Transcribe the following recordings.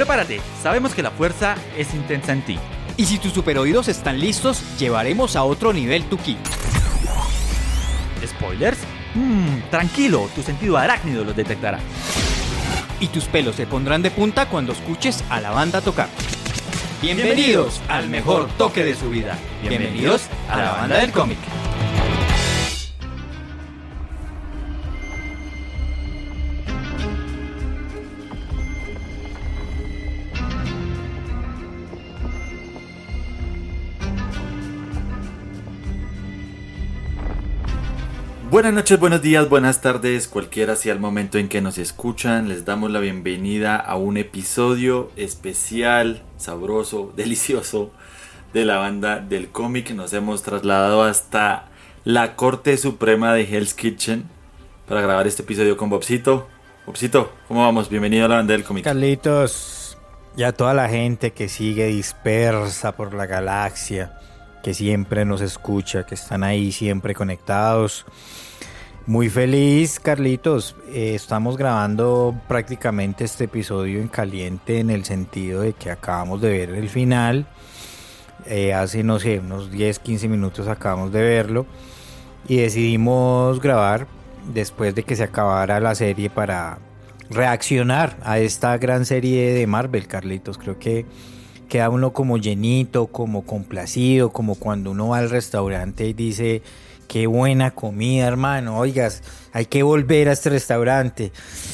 Prepárate, sabemos que la fuerza es intensa en ti. Y si tus superoídos están listos, llevaremos a otro nivel tu ki. ¿Spoilers? Tranquilo, tu sentido arácnido los detectará. Y tus pelos se pondrán de punta cuando escuches a la banda tocar. Bienvenidos al mejor toque de su vida. Bienvenidos a la banda del cómic. Buenas noches, buenos días, buenas tardes, cualquiera sea el momento en que nos escuchan. Les damos la bienvenida a un episodio especial, sabroso, delicioso de la banda del cómic. Nos hemos trasladado hasta la Corte Suprema de Hell's Kitchen para grabar este episodio con Bobcito. Bobcito, ¿cómo vamos? Bienvenido a la banda del cómic. Carlitos, y a toda la gente que sigue dispersa por la galaxia, que siempre nos escucha, que están ahí siempre conectados. Muy feliz, Carlitos. Estamos grabando prácticamente este episodio en caliente, en el sentido de que acabamos de ver el final. Hace, no sé, unos 10, 15 minutos acabamos de verlo. Y decidimos grabar después de que se acabara la serie para reaccionar a esta gran serie de Marvel, Carlitos. Creo que queda uno como llenito, como complacido, como cuando uno va al restaurante y dice: qué buena comida, hermano, oigas, hay que volver a este restaurante.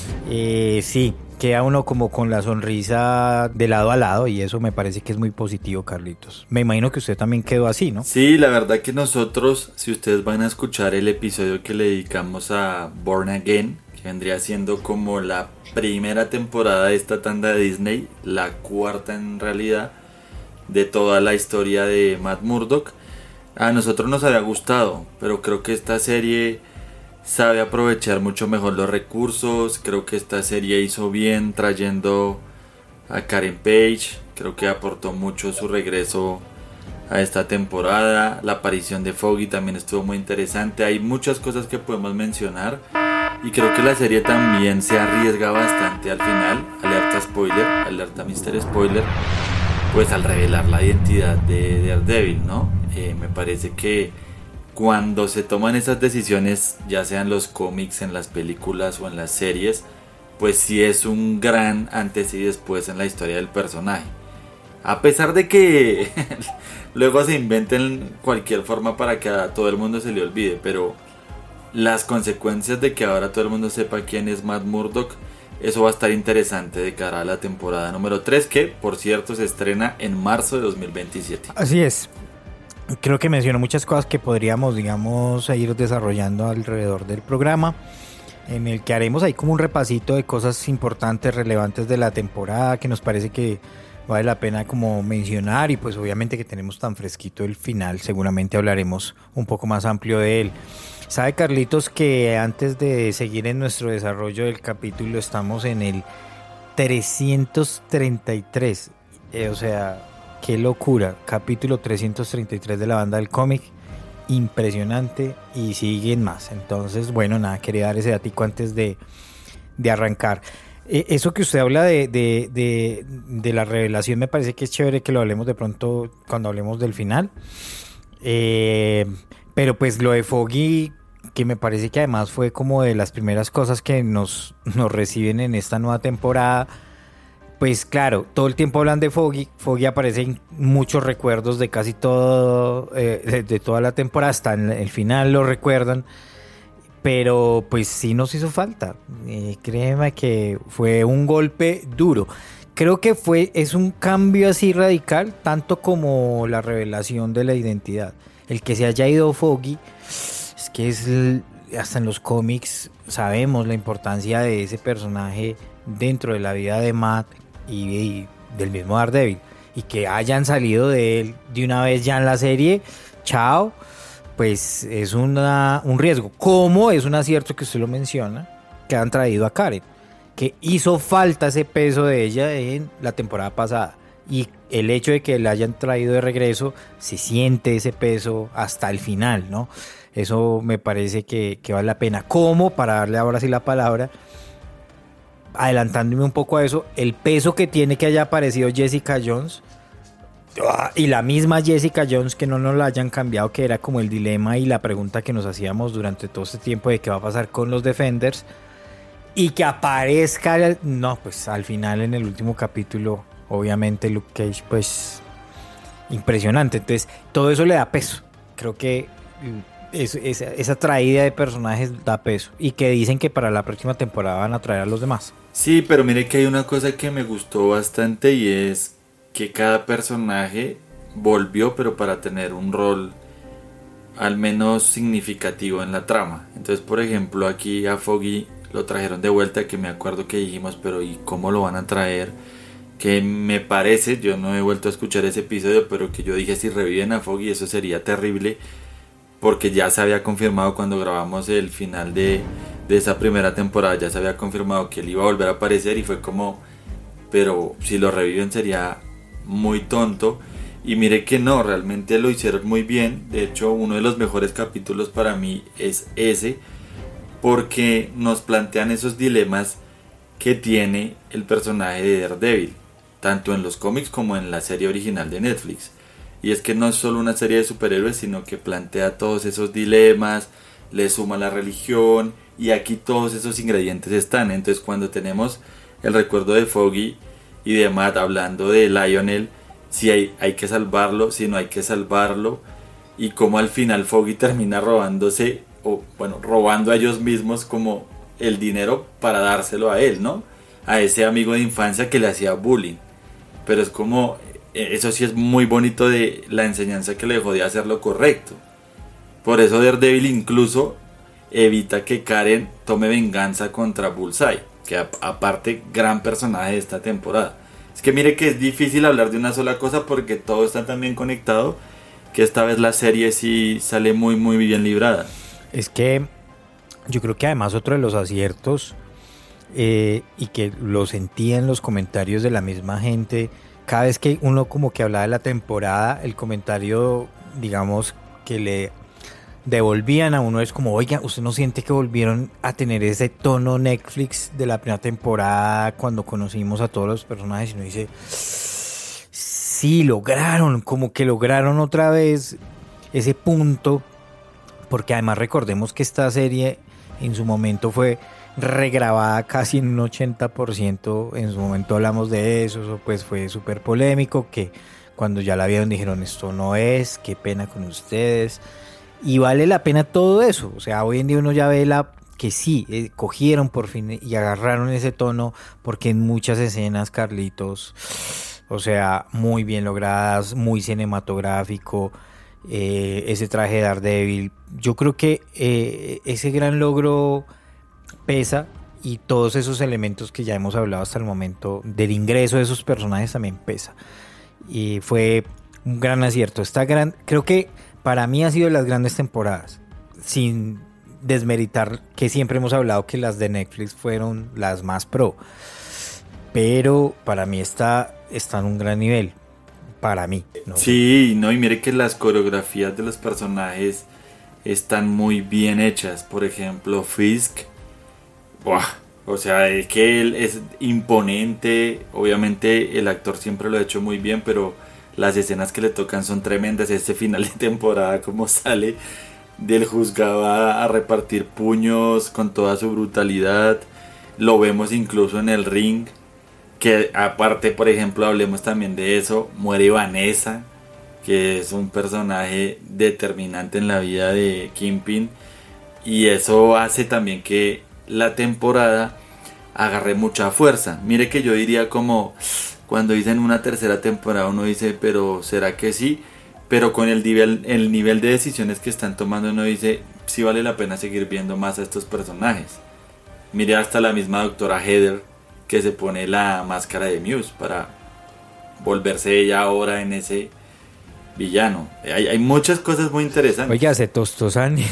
Sí, queda uno como con la sonrisa de lado a lado, y eso me parece que es muy positivo, Carlitos. Me imagino que usted también quedó así, ¿no? Sí, la verdad que nosotros, si ustedes van a escuchar el episodio que le dedicamos a Born Again, que vendría siendo como la primera temporada de esta tanda de Disney, la cuarta en realidad, de toda la historia de Matt Murdock, a nosotros nos había gustado, pero creo que esta serie sabe aprovechar mucho mejor los recursos. Creo que esta serie hizo bien trayendo a Karen Page. Creo que aportó mucho su regreso a esta temporada. La aparición de Foggy también estuvo muy interesante. Hay muchas cosas que podemos mencionar, y creo que la serie también se arriesga bastante al final. Alerta spoiler, alerta Mr. Spoiler, pues al revelar la identidad de Daredevil, ¿no? Me parece que cuando se toman esas decisiones, ya sean los cómics, en las películas o en las series, pues sí es un gran antes y después en la historia del personaje. A pesar de que luego se inventen cualquier forma para que a todo el mundo se le olvide, pero las consecuencias de que ahora todo el mundo sepa quién es Matt Murdock, eso va a estar interesante de cara a la temporada número 3, que por cierto se estrena en marzo de 2027. Así es. Creo que mencionó muchas cosas que podríamos, digamos, ir desarrollando alrededor del programa, en el que haremos ahí como un repasito de cosas importantes, relevantes de la temporada, que nos parece que vale la pena como mencionar, y pues obviamente que tenemos tan fresquito el final, seguramente hablaremos un poco más amplio de él. Sabe, Carlitos, que antes de seguir en nuestro desarrollo del capítulo estamos en el 333, o sea, qué locura, capítulo 333 de la banda del cómic, impresionante, y siguen más. Entonces, bueno, nada, quería dar ese datico antes de arrancar. Eso que usted habla de la revelación, me parece que es chévere que lo hablemos de pronto cuando hablemos del final. Pero pues lo de Foggy, que me parece que además fue como de las primeras cosas que nos reciben en esta nueva temporada. Pues claro, todo el tiempo hablan de Foggy. Foggy aparece en muchos recuerdos de casi todo, de toda la temporada, hasta en el final lo recuerdan. Pero pues sí nos hizo falta. Créeme que fue un golpe duro. Creo que es un cambio así radical, tanto como la revelación de la identidad. El que se haya ido Foggy, es que hasta en los cómics sabemos la importancia de ese personaje dentro de la vida de Matt y del mismo Daredevil, y que hayan salido de él de una vez ya en la serie, chao, pues es un riesgo. Como es un acierto que usted lo menciona, que han traído a Karen, que hizo falta ese peso de ella en la temporada pasada, y el hecho de que la hayan traído de regreso, se siente ese peso hasta el final, ¿no? Eso me parece que vale la pena. Como, para darle ahora sí la palabra, adelantándome un poco a eso, el peso que tiene que haya aparecido Jessica Jones y la misma Jessica Jones, que no nos la hayan cambiado, que era como el dilema y la pregunta que nos hacíamos durante todo este tiempo de qué va a pasar con los Defenders, y que aparezca, no, pues al final en el último capítulo, obviamente Luke Cage, pues impresionante. Entonces todo eso le da peso. Creo que esa traída de personajes da peso, y que dicen que para la próxima temporada van a traer a los demás. Sí, pero mire que hay una cosa que me gustó bastante, y es que cada personaje volvió, pero para tener un rol al menos significativo en la trama. Entonces, por ejemplo, aquí a Foggy lo trajeron de vuelta, que me acuerdo que dijimos, pero ¿y cómo lo van a traer? Que me parece, yo no he vuelto a escuchar ese episodio, pero que yo dije, si reviven a Foggy eso sería terrible, porque ya se había confirmado cuando grabamos el final de esa primera temporada, ya se había confirmado que él iba a volver a aparecer, y fue como, pero si lo reviven sería muy tonto. Y mire que no, realmente lo hicieron muy bien. De hecho, uno de los mejores capítulos para mí es ese, porque nos plantean esos dilemas que tiene el personaje de Daredevil, tanto en los cómics como en la serie original de Netflix. Y es que no es solo una serie de superhéroes, sino que plantea todos esos dilemas, le suma la religión, y aquí todos esos ingredientes están. Entonces, cuando tenemos el recuerdo de Foggy y de Matt hablando de Lionel, si hay que salvarlo, si no hay que salvarlo, y como al final Foggy termina robándose, o bueno, robando a ellos mismos como el dinero para dárselo a él, ¿no? A ese amigo de infancia que le hacía bullying. Pero es como, eso sí es muy bonito, de la enseñanza que le dejó de hacer lo correcto. Por eso Daredevil incluso evita que Karen tome venganza contra Bullseye, que aparte gran personaje de esta temporada. Es que mire que es difícil hablar de una sola cosa, porque todo está tan bien conectado, que esta vez la serie sí sale muy muy bien librada. Es que yo creo que además otro de los aciertos, y que lo sentía en los comentarios de la misma gente, cada vez que uno como que hablaba de la temporada, el comentario, digamos, que le devolvían a uno es como, oiga, ¿usted no siente que volvieron a tener ese tono Netflix de la primera temporada cuando conocimos a todos los personajes? Y uno dice, sí, lograron, como que lograron otra vez ese punto, porque además recordemos que esta serie en su momento fue regrabada casi en un 80%, en su momento hablamos de eso pues fue súper polémico, que cuando ya la vieron dijeron, esto no es, qué pena con ustedes. Y vale la pena todo eso. O sea, hoy en día uno ya ve que sí, cogieron por fin y agarraron ese tono, porque en muchas escenas, Carlitos, o sea, muy bien logradas, muy cinematográfico, ese traje de Daredevil. Yo creo que ese gran logro pesa, y todos esos elementos que ya hemos hablado hasta el momento del ingreso de esos personajes también pesa. Y fue un gran acierto. Creo que para mí ha sido de las grandes temporadas, sin desmeritar que siempre hemos hablado que las de Netflix fueron las más pro, pero para mí está en un gran nivel, para mí, ¿no? Sí, no, y mire que las coreografías de los personajes están muy bien hechas. Por ejemplo, Fisk, ¡buah! O sea, es que él es imponente. Obviamente el actor siempre lo ha hecho muy bien, pero las escenas que le tocan son tremendas. Este final de temporada, como sale del juzgado a repartir puños con toda su brutalidad. Lo vemos incluso en el ring, que aparte, por ejemplo, hablemos también de eso, muere Vanessa, que es un personaje determinante en la vida de Kingpin, y eso hace también que la temporada agarre mucha fuerza. Mire que yo diría, como cuando dicen una tercera temporada, uno dice, pero ¿será que sí? Pero con el nivel de decisiones que están tomando, uno dice, sí vale la pena seguir viendo más a estos personajes. Mire hasta la misma doctora Heather, que se pone la máscara de Muse para volverse ella ahora en ese villano. Hay muchas cosas muy interesantes. Oiga, se tostó esa nena.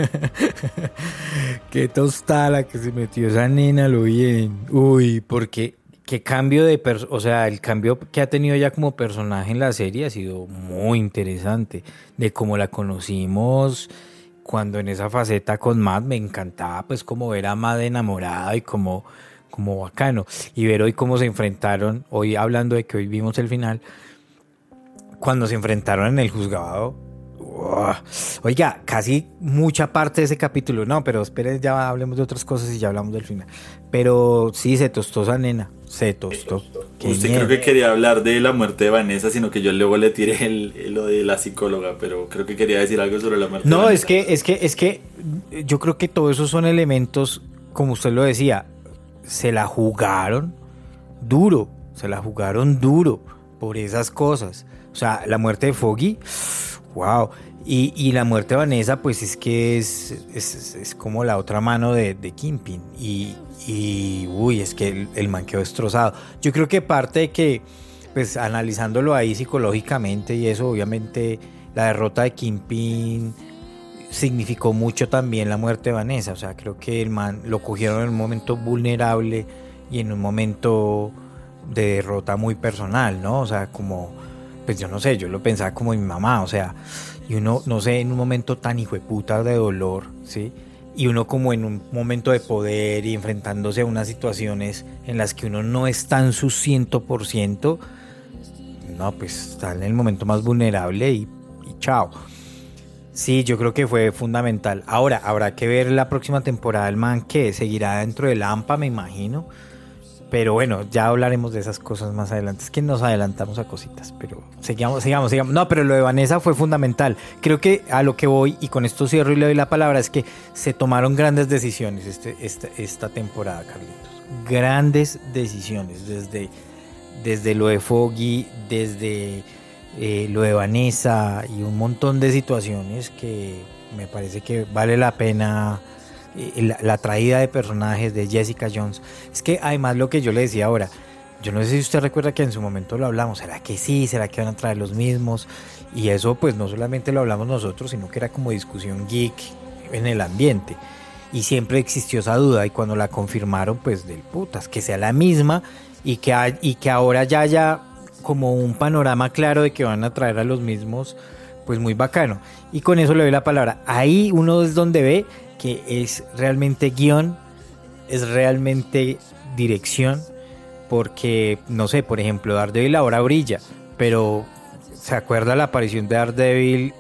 Qué tostada la que se metió esa nena, lo bien. Uy, porque qué cambio o sea, el cambio que ha tenido ella como personaje en la serie ha sido muy interesante. De cómo la conocimos cuando en esa faceta con Matt, me encantaba pues como ver a Matt enamorada, y como como bacano. Y ver hoy cómo se enfrentaron, hoy hablando de que hoy vimos el final, cuando se enfrentaron en el juzgado. Oiga, casi mucha parte de ese capítulo, no, pero esperen, ya hablemos de otras cosas y ya hablamos del final. Pero sí, se tostó esa nena, se tostó. Usted creo que quería hablar de la muerte de Vanessa, sino que yo luego le tiré lo de la psicóloga, pero creo que quería decir algo sobre la muerte de Vanessa. Es que yo creo que todos esos son elementos, como usted lo decía, se la jugaron duro por esas cosas. O sea, la muerte de Foggy, wow. Y la muerte de Vanessa, pues es que es como la otra mano de Kingpin. Y uy, es que el man quedó destrozado. Yo creo que parte de que, pues analizándolo ahí psicológicamente y eso, obviamente la derrota de Kingpin significó mucho también la muerte de Vanessa. O sea, creo que el man lo cogieron en un momento vulnerable y en un momento de derrota muy personal, ¿no? O sea, como, pues yo no sé, yo lo pensaba como mi mamá, o sea, y uno, no sé, en un momento tan hijueputa de dolor, ¿sí? Y uno como en un momento de poder y enfrentándose a unas situaciones en las que uno no está en su 100%, no, pues está en el momento más vulnerable y chao. Sí, yo creo que fue fundamental. Ahora, habrá que ver la próxima temporada del man, que seguirá dentro del AMPA, me imagino. Pero bueno, ya hablaremos de esas cosas más adelante. Es que nos adelantamos a cositas, pero sigamos. No, pero lo de Vanessa fue fundamental. Creo que a lo que voy, y con esto cierro y le doy la palabra, es que se tomaron grandes decisiones esta temporada, Carlitos. Grandes decisiones, desde lo de Foggy, desde lo de Vanessa y un montón de situaciones que me parece que vale la pena. La traída de personajes de Jessica Jones. Es que además lo que yo le decía ahora, yo no sé si usted recuerda que en su momento lo hablamos, ¿será que sí? ¿Será que van a traer los mismos? Y eso pues no solamente lo hablamos nosotros, sino que era como discusión geek en el ambiente. Y siempre existió esa duda, y cuando la confirmaron, pues del putas, que sea la misma y que ahora ya haya como un panorama claro de que van a traer a los mismos, pues muy bacano. Y con eso le doy la palabra. Ahí uno es donde ve que es realmente guión, es realmente dirección, porque, no sé, por ejemplo, Daredevil ahora brilla, pero ¿se acuerda la aparición de Daredevil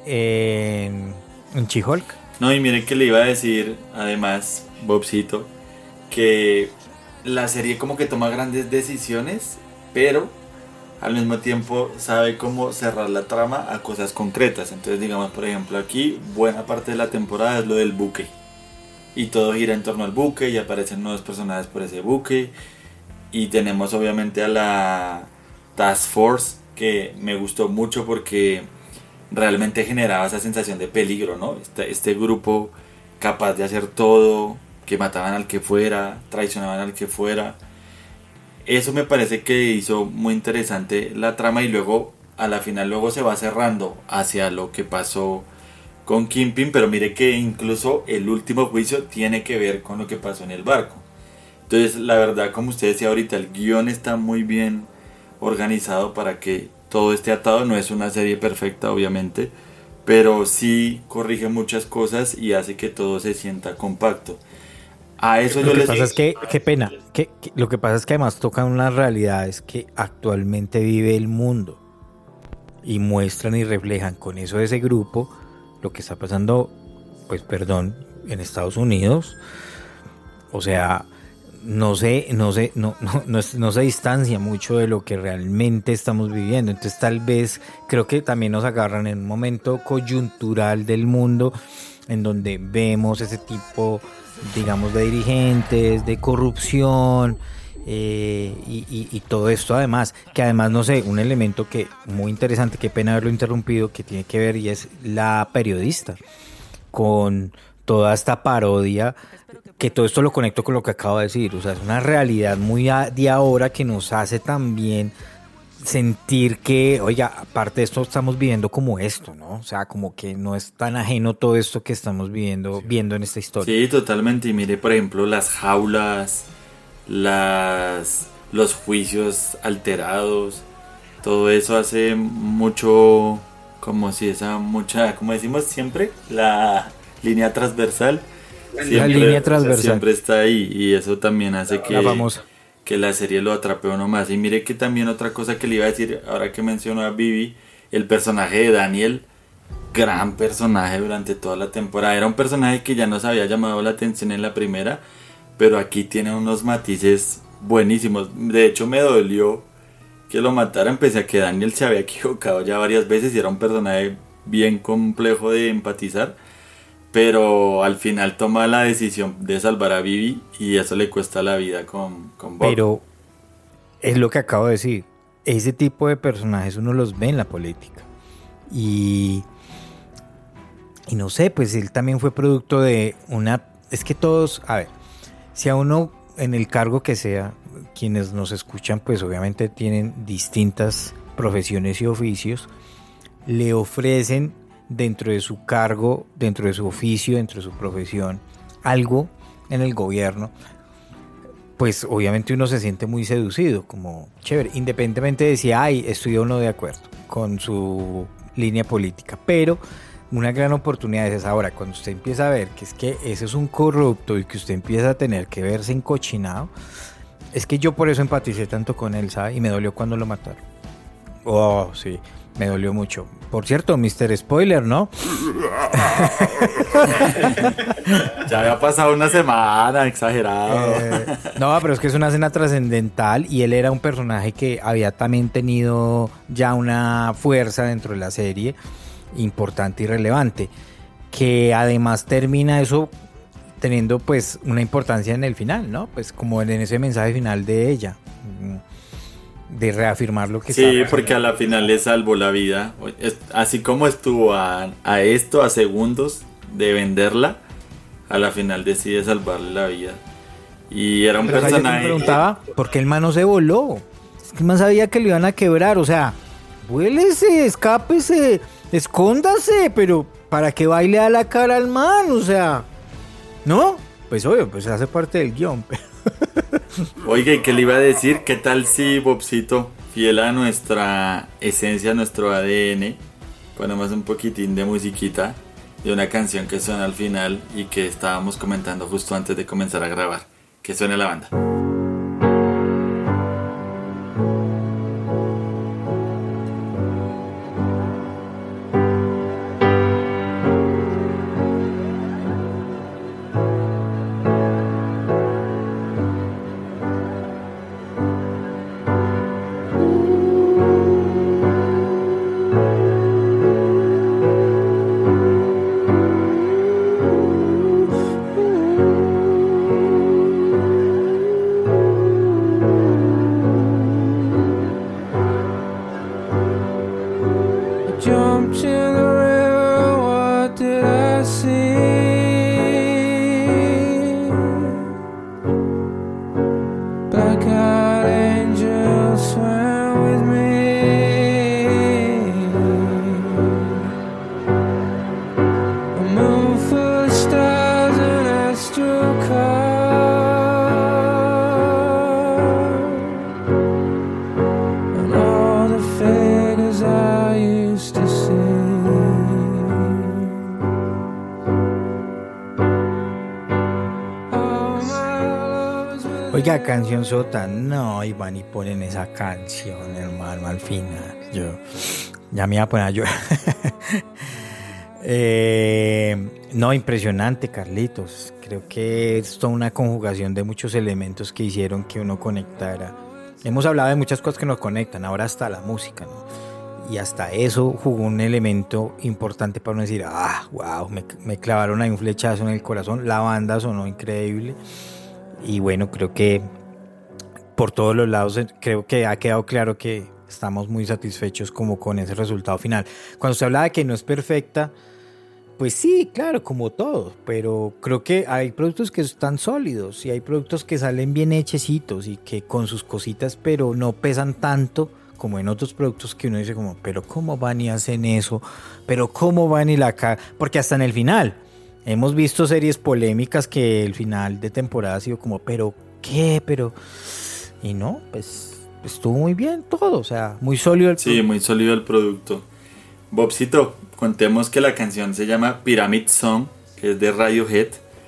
en She-Hulk? No, y miren que le iba a decir, además, Bobcito, que la serie como que toma grandes decisiones, pero al mismo tiempo sabe cómo cerrar la trama a cosas concretas. Entonces, digamos, por ejemplo, aquí buena parte de la temporada es lo del buque. Y todo gira en torno al buque y aparecen nuevos personajes por ese buque. Y tenemos obviamente a la Task Force, que me gustó mucho porque realmente generaba esa sensación de peligro, ¿no? Este grupo capaz de hacer todo, que mataban al que fuera, traicionaban al que fuera. Eso me parece que hizo muy interesante la trama, y luego a la final luego se va cerrando hacia lo que pasó con Kingpin, pero mire que incluso el último juicio tiene que ver con lo que pasó en el barco. Entonces, la verdad, como usted decía ahorita, el guión está muy bien organizado para que todo esté atado. No es una serie perfecta, obviamente, pero sí corrige muchas cosas y hace que todo se sienta compacto. A eso lo que pasa es que, qué pena, lo que pasa es que además tocan unas realidades que actualmente vive el mundo y muestran y reflejan con eso de ese grupo lo que está pasando, pues perdón, en Estados Unidos. O sea, no se distancia mucho de lo que realmente estamos viviendo. Entonces tal vez creo que también nos agarran en un momento coyuntural del mundo en donde vemos ese tipo, digamos, de dirigentes, de corrupción, y todo esto además, que además, no sé, un elemento que muy interesante, qué pena haberlo interrumpido, que tiene que ver, y es la periodista, con toda esta parodia, que todo esto lo conecto con lo que acabo de decir. O sea, es una realidad muy de ahora que nos hace también sentir que, oiga, aparte de esto estamos viviendo como esto, ¿no? O sea, como que no es tan ajeno todo esto que estamos viendo en esta historia. Sí, totalmente. Y mire, por ejemplo, las jaulas, los juicios alterados, todo eso hace mucho, como si esa mucha, como decimos siempre, la línea transversal La línea transversal. Siempre está ahí y eso también hace La famosa. que la serie lo atrape a uno más. Y mire que también otra cosa que le iba a decir, ahora que mencionó a Vivi, el personaje de Daniel, gran personaje durante toda la temporada. Era un personaje que ya nos había llamado la atención en la primera, pero aquí tiene unos matices buenísimos. De hecho me dolió que lo mataran, pese a que Daniel se había equivocado ya varias veces y era un personaje bien complejo de empatizar, pero al final toma la decisión de salvar a Vivi y eso le cuesta la vida con Bob. Pero es lo que acabo de decir, ese tipo de personajes uno los ve en la política y no sé, pues él también fue producto de es que todos, a ver, si a uno en el cargo que sea, quienes nos escuchan pues obviamente tienen distintas profesiones y oficios, le ofrecen dentro de su cargo, dentro de su oficio, dentro de su profesión, algo en el gobierno, pues obviamente uno se siente muy seducido, como chévere, independientemente de si estoy o no de acuerdo con su línea política, pero una gran oportunidad es ahora, cuando usted empieza a ver que es que ese es un corrupto y que usted empieza a tener que verse encochinado, es que yo por eso empaticé tanto con él, ¿sabe? Y me dolió cuando lo mataron. Oh, sí, me dolió mucho. Por cierto, Mr. Spoiler, ¿no? Ya había pasado una semana, exagerado. No, pero es que es una escena trascendental y él era un personaje que había también tenido ya una fuerza dentro de la serie importante y relevante, que además termina eso teniendo pues una importancia en el final, ¿no? Pues como en ese mensaje final de ella, de reafirmar lo que sí, porque a la final le salvó la vida, así como estuvo a segundos de venderla, a la final decide salvarle la vida. Y era un personaje. Yo me preguntaba por qué el man no se voló. Es que el man sabía que lo iban a quebrar, o sea, vuélese, escápese, escóndase, pero para que baile a la cara al man, o sea, ¿no? Pues obvio, pues hace parte del guión. Oiga, ¿y qué le iba a decir? ¿Qué tal si, Bobcito, fiel a nuestra esencia, a nuestro ADN, ponemos un poquitín de musiquita de una canción que suena al final y que estábamos comentando justo antes de comenzar a grabar? Que suene la banda. Oiga, canción sota, no, y van y ponen esa canción, hermano, al final. Yo ya me iba a poner a llorar. No, impresionante, Carlitos. Creo que es toda una conjugación de muchos elementos que hicieron que uno conectara. Hemos hablado de muchas cosas que nos conectan, ahora hasta la música, ¿no? Y hasta eso jugó un elemento importante para uno decir, wow, me clavaron ahí un flechazo en el corazón. La banda sonó increíble. Y bueno, creo que por todos los lados creo que ha quedado claro que estamos muy satisfechos como con ese resultado final. Cuando se habla de que no es perfecta, pues sí, claro, como todo, pero creo que hay productos que están sólidos y hay productos que salen bien hechecitos y que con sus cositas, pero no pesan tanto como en otros productos que uno dice como, pero ¿cómo van y hacen eso? ¿Pero cómo van y la cagan? Porque hasta en el final hemos visto series polémicas que el final de temporada ha sido como, ¿pero qué? Pero... Y no, pues estuvo muy bien todo, o sea, muy sólido el producto. Sí, muy sólido el producto. Bobcito, contemos que la canción se llama Pyramid Song, que es de Radiohead,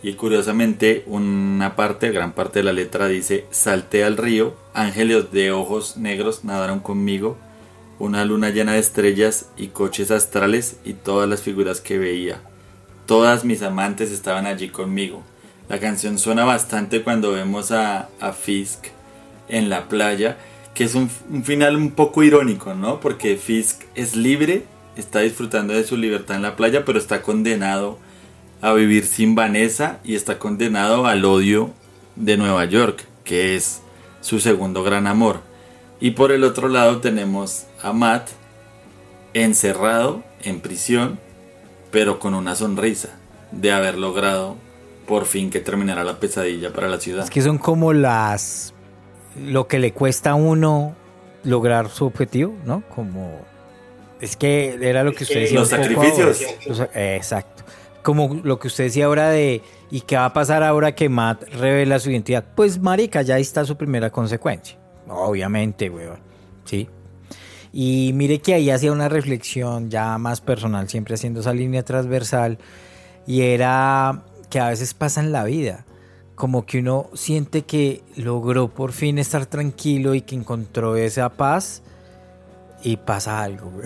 Y curiosamente gran parte de la letra dice: salté al río, ángeles de ojos negros nadaron conmigo, una luna llena de estrellas y coches astrales y todas las figuras que veía. Todas mis amantes estaban allí conmigo. La canción suena bastante cuando vemos a Fisk en la playa, que es un final un poco irónico, ¿no? Porque Fisk es libre, está disfrutando de su libertad en la playa, pero está condenado a vivir sin Vanessa y está condenado al odio de Nueva York, que es su segundo gran amor. Y por el otro lado tenemos a Matt encerrado en prisión, pero con una sonrisa de haber logrado por fin que terminara la pesadilla para la ciudad. Es que son como lo que le cuesta a uno lograr su objetivo, ¿no? Como es que era lo que usted decía. Los sacrificios. Exacto. Como lo que usted decía ahora de ¿y qué va a pasar ahora que Matt revela su identidad? Pues marica, ya ahí está su primera consecuencia. Obviamente, weón. Sí. Y mire que ahí hacía una reflexión ya más personal, siempre haciendo esa línea transversal, y era que a veces pasa en la vida, como que uno siente que logró por fin estar tranquilo y que encontró esa paz y pasa algo, güey.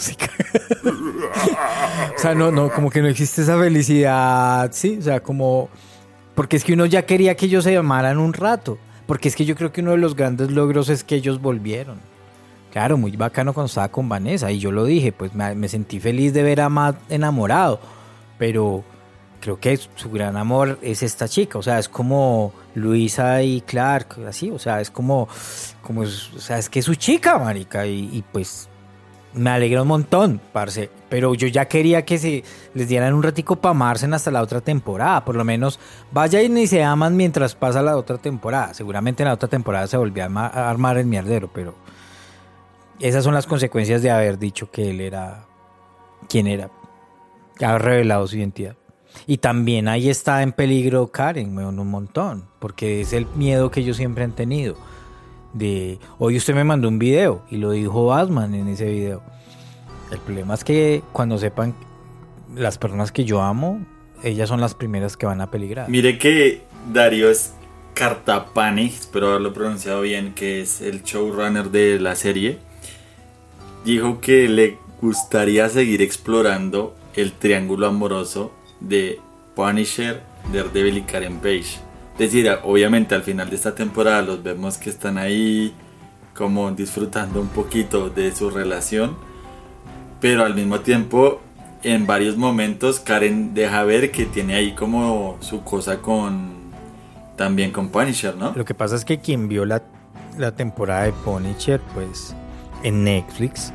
O sea, no, como que no existe esa felicidad, sí, o sea, como porque es que uno ya quería que ellos se amaran un rato, porque es que yo creo que uno de los grandes logros es que ellos volvieron. Claro, muy bacano cuando estaba con Vanessa, y yo lo dije, pues me sentí feliz de ver a Matt enamorado, pero creo que su gran amor es esta chica, o sea, es como Luisa y Clark, así, o sea, es como o sea, es que es su chica, marica, y pues me alegra un montón, parce, pero yo ya quería que se les dieran un ratico para amarse hasta la otra temporada, por lo menos vayan y se aman mientras pasa la otra temporada. Seguramente en la otra temporada se volvió a armar el mierdero, pero esas son las consecuencias de haber dicho que él era quien era, haber revelado su identidad. Y también ahí está en peligro Karen, un montón, porque es el miedo que ellos siempre han tenido. Hoy usted me mandó un video y lo dijo Batman en ese video. El problema es que cuando sepan las personas que yo amo, ellas son las primeras que van a peligrar. Mire que Darío Cartapani, espero haberlo pronunciado bien, que es el showrunner de la serie, dijo que le gustaría seguir explorando el triángulo amoroso de Punisher, Daredevil y Karen Page. Es decir, obviamente al final de esta temporada los vemos que están ahí como disfrutando un poquito de su relación, pero al mismo tiempo en varios momentos Karen deja ver que tiene ahí como su cosa también con Punisher, ¿no? Lo que pasa es que quien vio la temporada de Punisher, pues en Netflix,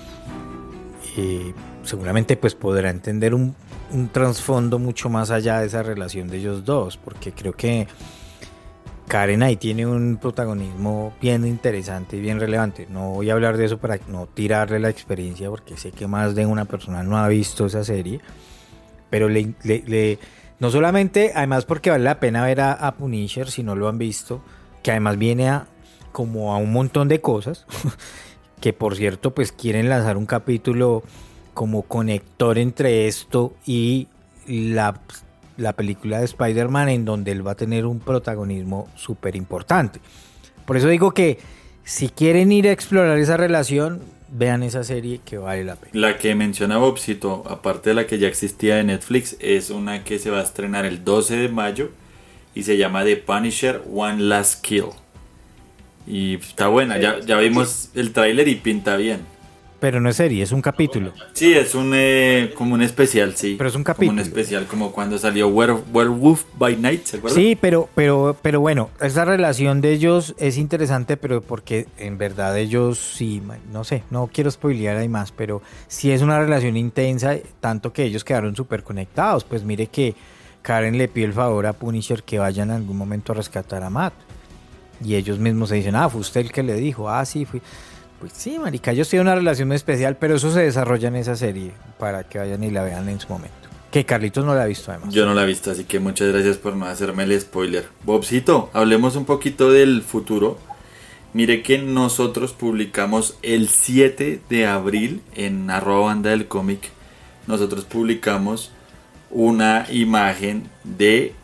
seguramente pues podrá entender un trasfondo mucho más allá de esa relación de ellos dos, porque creo que Karen ahí tiene un protagonismo bien interesante y bien relevante. No voy a hablar de eso para no tirarle la experiencia, porque sé que más de una persona no ha visto esa serie, pero no solamente, además porque vale la pena ver a Punisher si no lo han visto, que además viene como a un montón de cosas, que por cierto pues quieren lanzar un capítulo como conector entre esto y la película de Spider-Man, en donde él va a tener un protagonismo súper importante. Por eso digo que si quieren ir a explorar esa relación, vean esa serie que vale la pena. La que menciona Bobcito, aparte de la que ya existía de Netflix, es una que se va a estrenar el 12 de mayo y se llama The Punisher One Last Kill. Y está buena, ya vimos el tráiler y pinta bien. Pero no es serie, es un capítulo. Sí, es como un especial, sí. Pero es un capítulo. Como un especial, como cuando salió Werewolf by Night, ¿se acuerdan? Sí, pero bueno, esa relación de ellos es interesante, pero porque en verdad ellos sí, no sé, no quiero spoilear ahí más, pero sí es una relación intensa, tanto que ellos quedaron súper conectados. Pues mire que Karen le pide el favor a Punisher que vayan en algún momento a rescatar a Matt. Y ellos mismos se dicen, fue usted el que le dijo, sí, fui. Pues sí, marica, ellos tienen una relación muy especial, pero eso se desarrolla en esa serie para que vayan y la vean en su momento. Que Carlitos no la ha visto además. Yo no la he visto, así que muchas gracias por no hacerme el spoiler. Bobcito, hablemos un poquito del futuro. Mire que nosotros publicamos el 7 de abril en @banda del cómic. Nosotros publicamos una imagen de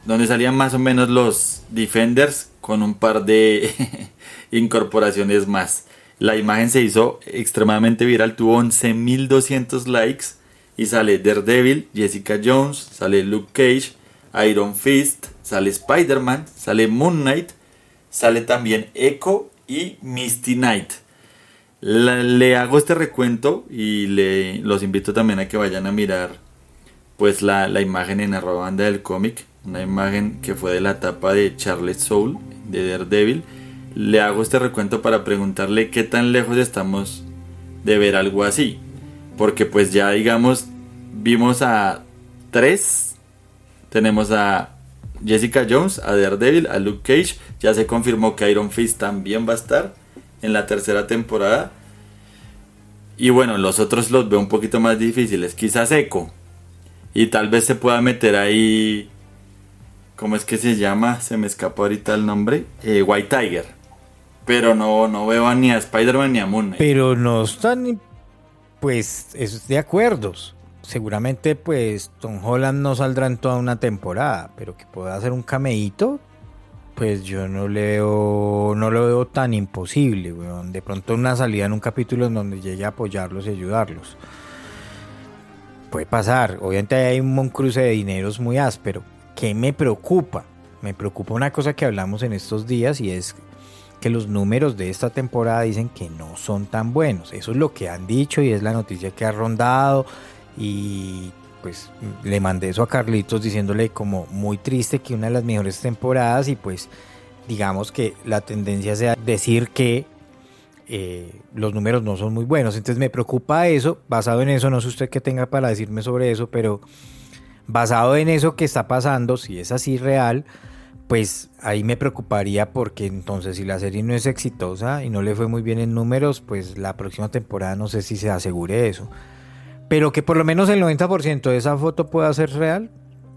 donde salían más o menos los Defenders con un par de incorporaciones más. La imagen se hizo extremadamente viral, tuvo 11.200 likes y sale Daredevil, Jessica Jones, sale Luke Cage, Iron Fist, sale Spider-Man, sale Moon Knight, sale también Echo y Misty Knight. Le hago este recuento y los invito también a que vayan a mirar pues la imagen en @banda del cómic, una imagen que fue de la tapa de Charles Soule de Daredevil. Le hago este recuento para preguntarle qué tan lejos estamos de ver algo así, porque pues ya digamos vimos a 3, tenemos a Jessica Jones, a Daredevil, a Luke Cage, ya se confirmó que Iron Fist también va a estar en la tercera temporada. Y bueno, los otros los veo un poquito más difíciles. Quizás Echo. Y tal vez se pueda meter ahí... ¿Cómo es que se llama? Se me escapó ahorita el nombre. White Tiger. Pero no veo ni a Spider-Man ni a Moon Knight. Pero no están... Pues es de acuerdos. Seguramente pues Tom Holland no saldrá en toda una temporada. Pero que pueda hacer un cameíto... Pues yo no lo veo tan imposible, weón. De pronto una salida en un capítulo en donde llegue a apoyarlos y ayudarlos. Puede pasar. Obviamente hay un cruce de dineros muy áspero. ¿Qué me preocupa? Me preocupa una cosa que hablamos en estos días y es que los números de esta temporada dicen que no son tan buenos. Eso es lo que han dicho y es la noticia que ha rondado y... Pues le mandé eso a Carlitos diciéndole como muy triste que una de las mejores temporadas y pues digamos que la tendencia sea decir que los números no son muy buenos. Entonces me preocupa eso, basado en eso, no sé usted qué tenga para decirme sobre eso, pero basado en eso que está pasando, si es así real, pues ahí me preocuparía porque entonces si la serie no es exitosa y no le fue muy bien en números, pues la próxima temporada no sé si se asegure eso. Pero que por lo menos el 90% de esa foto pueda ser real,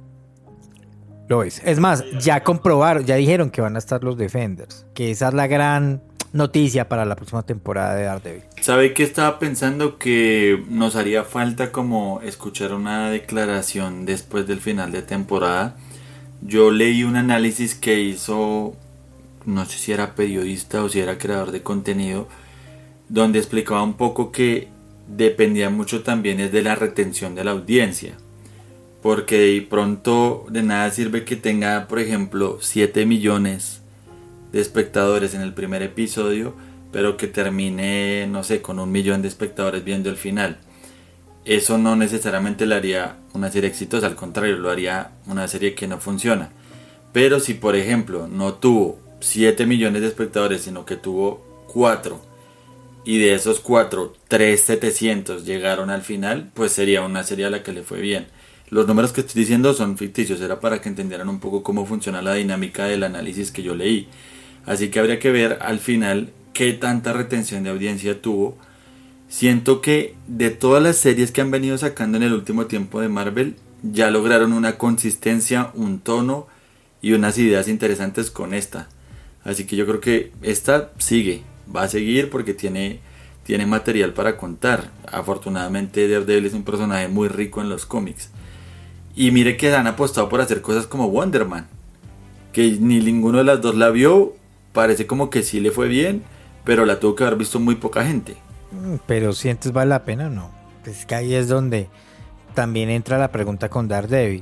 lo es. Es más, ya comprobaron, ya dijeron que van a estar los Defenders, que esa es la gran noticia para la próxima temporada de Daredevil. ¿Sabe qué estaba pensando? Que nos haría falta como escuchar una declaración después del final de temporada. Yo leí un análisis que hizo, no sé si era periodista o si era creador de contenido, donde explicaba un poco que dependía mucho también es de la retención de la audiencia, porque de pronto de nada sirve que tenga por ejemplo 7 millones de espectadores en el primer episodio pero que termine no sé con 1 millón de espectadores viendo el final. Eso no necesariamente le haría una serie exitosa, al contrario, lo haría una serie que no funciona. Pero si por ejemplo no tuvo 7 millones de espectadores sino que tuvo 4 y de esos 4, 3.700 llegaron al final, pues sería una serie a la que le fue bien. Los números que estoy diciendo son ficticios, era para que entendieran un poco cómo funciona la dinámica del análisis que yo leí. Así que habría que ver al final qué tanta retención de audiencia tuvo. Siento que de todas las series que han venido sacando en el último tiempo de Marvel, ya lograron una consistencia, un tono y unas ideas interesantes con esta. Así que yo creo que esta va a seguir porque tiene material para contar. Afortunadamente Daredevil es un personaje muy rico en los cómics. Y mire que han apostado por hacer cosas como Wonder Man, que ni ninguno de las dos la vio. Parece como que sí le fue bien, pero la tuvo que haber visto muy poca gente. Pero sientes vale la pena o no. Es que ahí es donde también entra la pregunta con Daredevil.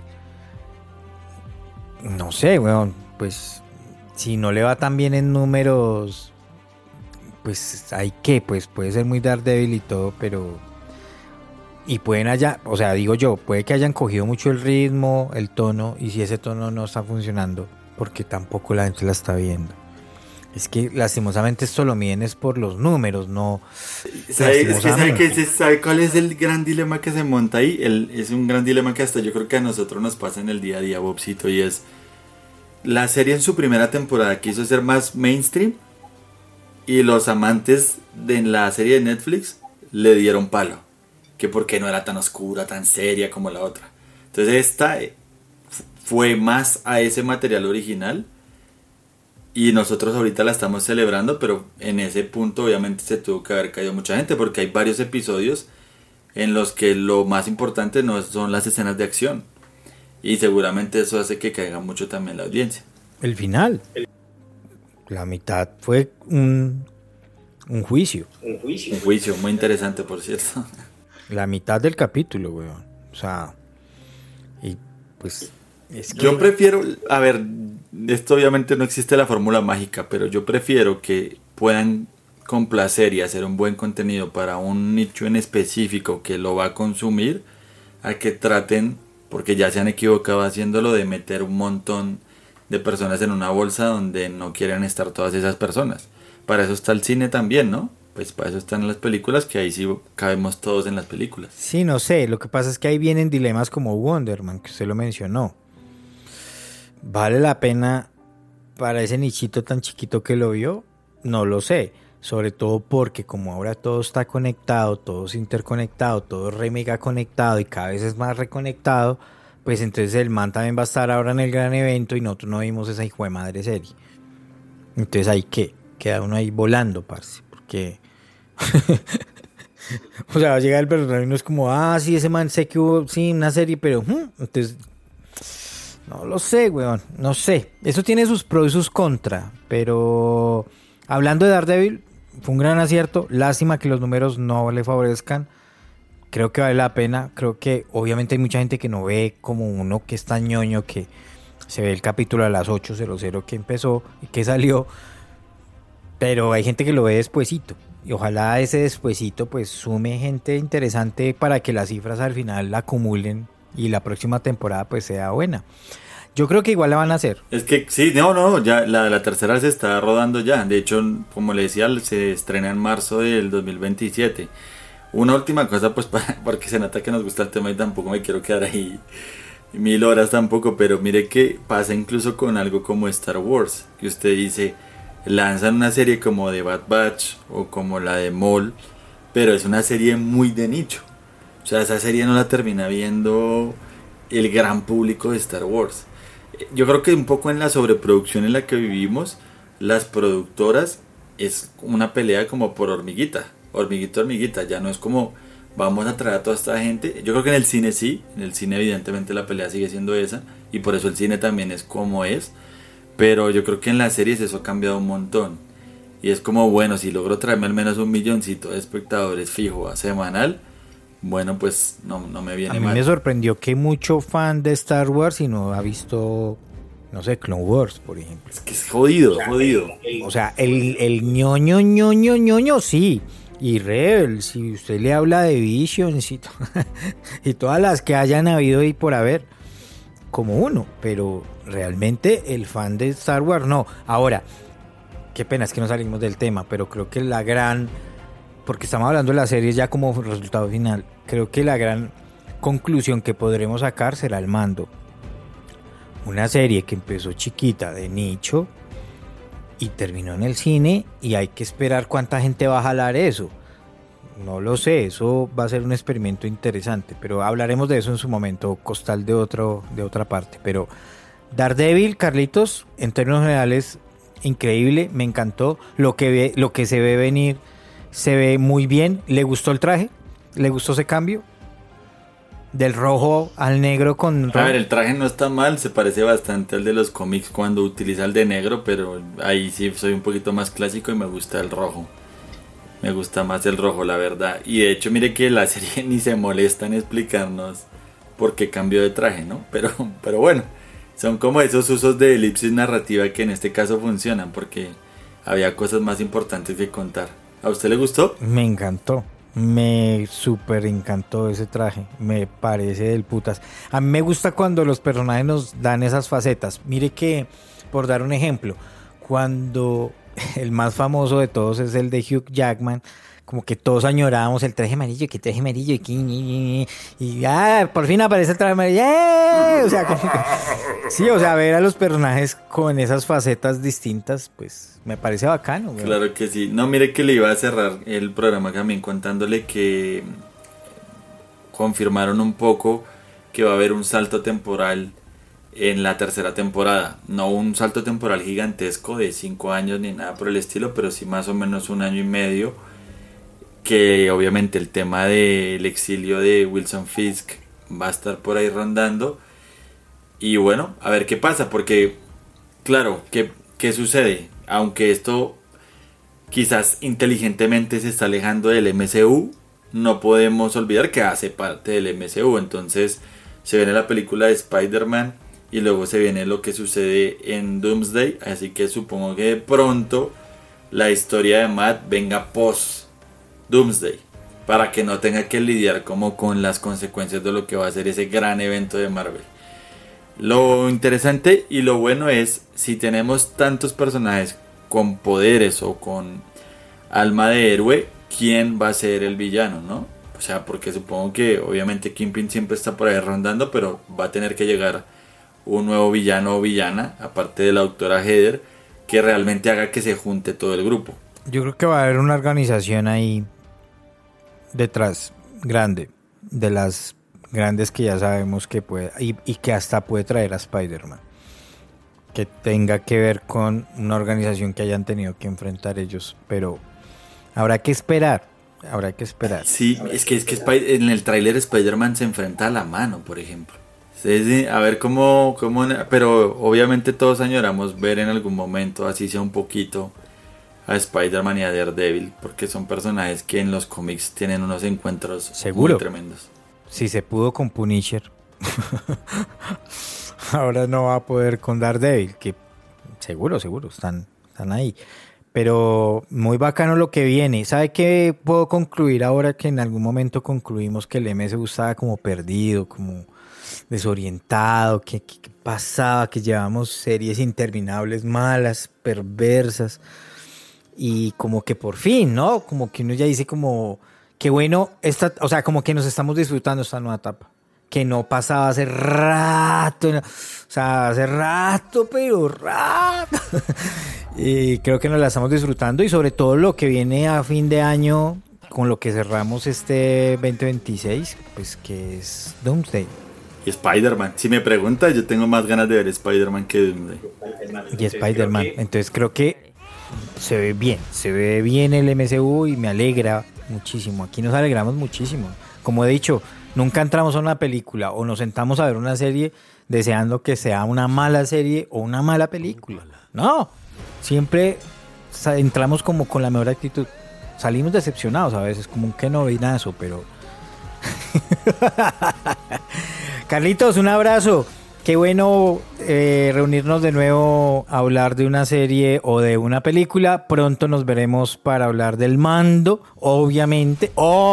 No sé, weón, pues si no le va tan bien en números, pues hay que, pues puede ser muy Daredevil y todo, pero y pueden o sea, digo yo, puede que hayan cogido mucho el ritmo, el tono, y si ese tono no está funcionando, porque tampoco la gente la está viendo. Es que lastimosamente esto lo miden es por los números, no. ¿Sabe cuál es el gran dilema que se monta ahí? Es un gran dilema que hasta yo creo que a nosotros nos pasa en el día a día, Bobcito, y es la serie en su primera temporada quiso ser más mainstream y los amantes de la serie de Netflix le dieron palo, que porque no era tan oscura, tan seria como la otra. Entonces esta fue más a ese material original y nosotros ahorita la estamos celebrando, pero en ese punto obviamente se tuvo que haber caído mucha gente porque hay varios episodios en los que lo más importante no son las escenas de acción. y seguramente eso hace que caiga mucho también la audiencia. El final. La mitad fue un juicio. Un juicio muy interesante, por cierto. La mitad del capítulo, weón. O sea, y pues... Es que... Yo prefiero, a ver, esto obviamente no existe la fórmula mágica, pero yo prefiero que puedan complacer y hacer un buen contenido para un nicho en específico que lo va a consumir, a que traten, porque ya se han equivocado haciéndolo, de meter un montón de personas en una bolsa donde no quieren estar todas esas personas. Para eso está el cine también, ¿no? Pues para eso están las películas, que ahí sí cabemos todos en las películas. Sí, no sé, lo que pasa es que ahí vienen dilemas como Wonder Man, que usted lo mencionó. ¿Vale la pena para ese nichito tan chiquito que lo vio? No lo sé, sobre todo porque como ahora todo está conectado, todo es interconectado, todo es re mega conectado y cada vez es más reconectado, pues entonces el man también va a estar ahora en el gran evento y nosotros no vimos esa hijo de madre serie. Entonces ahí queda uno ahí volando, parce, porque... o sea, va a llegar el personaje y no es como, sí, ese man sé que hubo, sí, una serie, pero... entonces... No lo sé, weón, no sé. Eso tiene sus pros y sus contras, pero hablando de Daredevil, fue un gran acierto. Lástima que los números no le favorezcan. Creo que vale la pena. Creo que obviamente hay mucha gente que no ve como uno que es tan ñoño que se ve el capítulo a las 8:00 que empezó y que salió. Pero hay gente que lo ve despuesito. Y ojalá ese despuesito pues sume gente interesante para que las cifras al final la acumulen y la próxima temporada pues sea buena. Yo creo que igual la van a hacer. Es que sí, no, ya la tercera se está rodando ya. De hecho, como le decía, se estrena en marzo del 2027. Una última cosa, pues porque se nota que nos gusta el tema y tampoco me quiero quedar ahí 1000 horas tampoco, pero mire que pasa incluso con algo como Star Wars, que usted dice, lanzan una serie como de Bad Batch o como la de Maul, pero es una serie muy de nicho. O sea, esa serie no la termina viendo el gran público de Star Wars. Yo creo que un poco en la sobreproducción en la que vivimos, las productoras es una pelea como por hormiguita, hormiguita. Ya no es como vamos a traer a toda esta gente. Yo creo que en el cine sí, en el cine evidentemente la pelea sigue siendo esa, y por eso el cine también es como es. Pero yo creo que en las series eso ha cambiado un montón. Y es como, bueno, si logro traerme al menos 1 milloncito de espectadores fijo a semanal, bueno, pues no me viene mal. A mí me sorprendió que mucho fan de Star Wars y no ha visto, no sé, Clone Wars, por ejemplo. Es que es jodido. O sea, el ñoño, sí. Y Rebels, si usted le habla de Visions y todas las que hayan habido y por haber, como uno. Pero realmente el fan de Star Wars, no. Ahora, qué pena es que no salimos del tema, pero creo que la gran... Porque estamos hablando de la serie ya como resultado final. Creo que la gran conclusión que podremos sacar será el Mando. Una serie que empezó chiquita, de nicho, y terminó en el cine, y hay que esperar cuánta gente va a jalar eso. No lo sé, eso va a ser un experimento interesante, pero hablaremos de eso en su momento, costal de otra parte. Pero Daredevil, Carlitos, en términos generales, increíble, me encantó. Lo que se ve venir... Se ve muy bien. ¿Le gustó el traje? ¿Le gustó ese cambio? Del rojo al negro con... A ver, el traje no está mal. Se parece bastante al de los cómics cuando utiliza el de negro. Pero ahí sí soy un poquito más clásico y me gusta el rojo. Me gusta más el rojo, la verdad. Y de hecho, mire que la serie ni se molesta en explicarnos por qué cambió de traje, ¿no? Pero bueno, son como esos usos de elipsis narrativa que en este caso funcionan, porque había cosas más importantes que contar. ¿A usted le gustó? Me encantó. Me súper encantó ese traje. Me parece del putas. A mí me gusta cuando los personajes nos dan esas facetas. Mire que, por dar un ejemplo, cuando el más famoso de todos es el de Hugh Jackman, como que todos añorábamos el traje amarillo, que traje amarillo, y por fin aparece el traje amarillo. O sea, como que, sí, o sea, ver a los personajes con esas facetas distintas, pues me parece bacano, güey. Claro que sí. No, mire que le iba a cerrar el programa también contándole que confirmaron un poco que va a haber un salto temporal en la tercera temporada. No un salto temporal gigantesco de 5 años ni nada por el estilo, pero sí más o menos 1 año y medio. Que obviamente el tema del exilio de Wilson Fisk va a estar por ahí rondando. Y bueno, a ver qué pasa, porque claro, ¿qué sucede? Aunque esto quizás inteligentemente se está alejando del MCU, no podemos olvidar que hace parte del MCU. Entonces se viene la película de Spider-Man y luego se viene lo que sucede en Doomsday. Así que supongo que de pronto la historia de Matt venga post Doomsday, para que no tenga que lidiar como con las consecuencias de lo que va a ser ese gran evento de Marvel. Lo interesante y lo bueno es, si tenemos tantos personajes con poderes o con alma de héroe, ¿quién va a ser el villano, no? O sea, porque supongo que obviamente Kingpin siempre está por ahí rondando, pero va a tener que llegar un nuevo villano o villana, aparte de la doctora Heather, que realmente haga que se junte todo el grupo. Yo creo que va a haber una organización ahí detrás, grande, de las grandes que ya sabemos que puede, y que hasta puede traer a Spider-Man, que tenga que ver con una organización que hayan tenido que enfrentar ellos, pero habrá que esperar. Sí, es que en el tráiler Spider-Man se enfrenta a la mano, por ejemplo. Sí, a ver cómo, pero obviamente todos añoramos ver en algún momento, así sea un poquito, a Spider-Man y a Daredevil, porque son personajes que en los cómics tienen unos encuentros ¿seguro? Muy tremendos. Si se pudo con Punisher, ahora no va a poder con Daredevil, que seguro, están ahí. Pero muy bacano lo que viene. ¿Sabe qué puedo concluir ahora que en algún momento concluimos que el MCU estaba como perdido, como desorientado, que pasaba, que llevamos series interminables, malas, perversas, y como que por fin, ¿no? Como que uno ya dice como, qué bueno, o sea, como que nos estamos disfrutando esta nueva etapa, que no pasaba hace rato, o sea, hace rato, pero rato. Y creo que nos la estamos disfrutando, y sobre todo lo que viene a fin de año, con lo que cerramos este 2026, pues que es Doomsday. Y Spider-Man, si me preguntas, yo tengo más ganas de ver Spider-Man que Doomsday. Y Spider-Man, entonces creo que se ve bien el MCU y me alegra muchísimo. Aquí nos alegramos muchísimo. Como he dicho, nunca entramos a una película o nos sentamos a ver una serie deseando que sea una mala serie o una mala película. No, siempre entramos como con la mejor actitud. Salimos decepcionados a veces, como un kenovinazo, pero... Carlitos, un abrazo. Qué bueno reunirnos de nuevo a hablar de una serie o de una película. Pronto nos veremos para hablar del Mando, obviamente.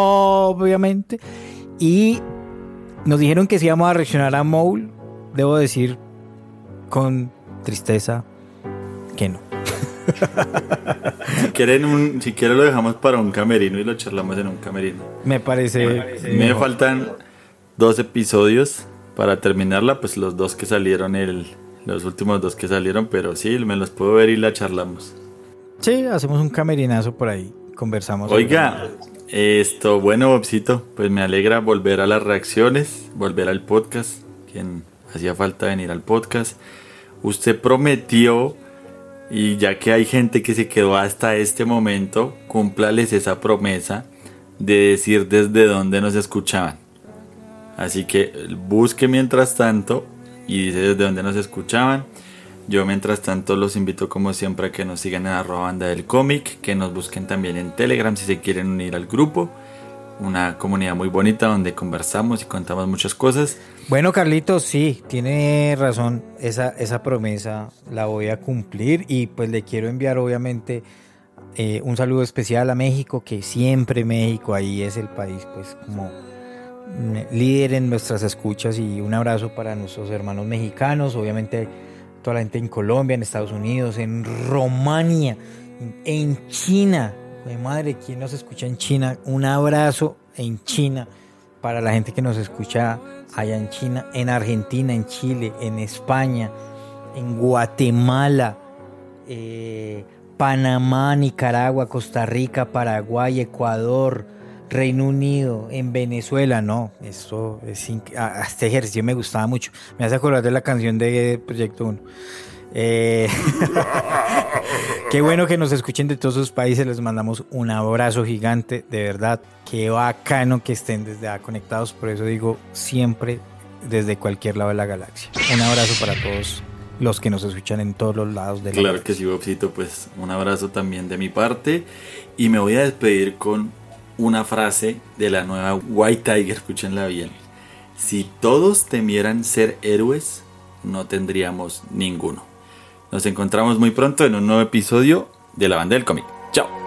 Y nos dijeron que si íbamos a reaccionar a Maul. Debo decir con tristeza que no. Si quieren lo dejamos para un camerino y lo charlamos en un camerino. Me parece me faltan 2 episodios para terminarla, pues los dos que salieron, los últimos 2 que salieron, pero sí, me los puedo ver y la charlamos. Sí, hacemos un camerinazo por ahí, conversamos. Oiga, bueno, Bobcito, pues me alegra volver a las reacciones, volver al podcast, quien hacía falta venir al podcast. Usted prometió, y ya que hay gente que se quedó hasta este momento, cúmplales esa promesa de decir desde dónde nos escuchaban. Así que busque mientras tanto y dice desde dónde nos escuchaban. Yo mientras tanto los invito como siempre a que nos sigan en @bandadelcomic, que nos busquen también en Telegram si se quieren unir al grupo. Una comunidad muy bonita donde conversamos y contamos muchas cosas. Bueno, Carlitos, sí, tiene razón, esa promesa la voy a cumplir, y pues le quiero enviar obviamente un saludo especial a México, que siempre México ahí es el país pues como líder en nuestras escuchas, y un abrazo para nuestros hermanos mexicanos, obviamente toda la gente en Colombia, en Estados Unidos, en Rumania, en China. Mi madre, ¿quién nos escucha en China? Un abrazo en China para la gente que nos escucha allá en China, en Argentina, en Chile, en España, en Guatemala, Panamá, Nicaragua, Costa Rica, Paraguay, Ecuador, Reino Unido, en Venezuela. No, eso es este ejercicio me gustaba mucho. Me hace acordar de la canción de Proyecto 1. Qué bueno que nos escuchen de todos sus países. Les mandamos un abrazo gigante, de verdad. Qué bacano que estén desde conectados. Por eso digo siempre desde cualquier lado de la galaxia. Un abrazo para todos los que nos escuchan en todos los lados de la Claro galaxia. que sí, Bobcito, pues un abrazo también de mi parte. Y me voy a despedir con una frase de la nueva White Tiger, escúchenla bien. Si todos temieran ser héroes, no tendríamos ninguno. Nos encontramos muy pronto en un nuevo episodio de La Banda del Cómic. Chao.